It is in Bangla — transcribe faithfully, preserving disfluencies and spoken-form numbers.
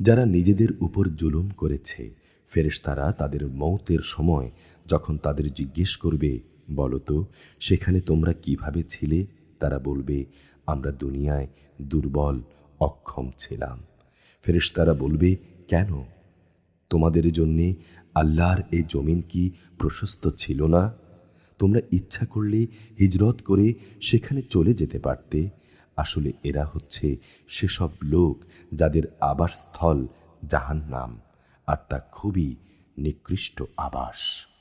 যারা নিজেদের উপর জুলুম করেছে, ফেরেশতারা তাদের মওতের সময় যখন তাদের জিজ্ঞেস করবে, বলো তো সেখানে তোমরা কিভাবে ছিলে, তারা বলবে, আমরা দুনিয়ায় দুর্বল অক্ষম ছিলাম। ফেরেশতারা বলবে, কেন? তোমাদের জন্যে আল্লাহর এই জমিন কি প্রশস্ত ছিল না? তোমরা ইচ্ছা করলে হিজরত করে সেখানে চলে যেতে পারতে। আসলে এরা হচ্ছে সেসব লোক যাদের আবাসস্থল জাহান্নাম, আর তা খুবই নিকৃষ্ট আবাস।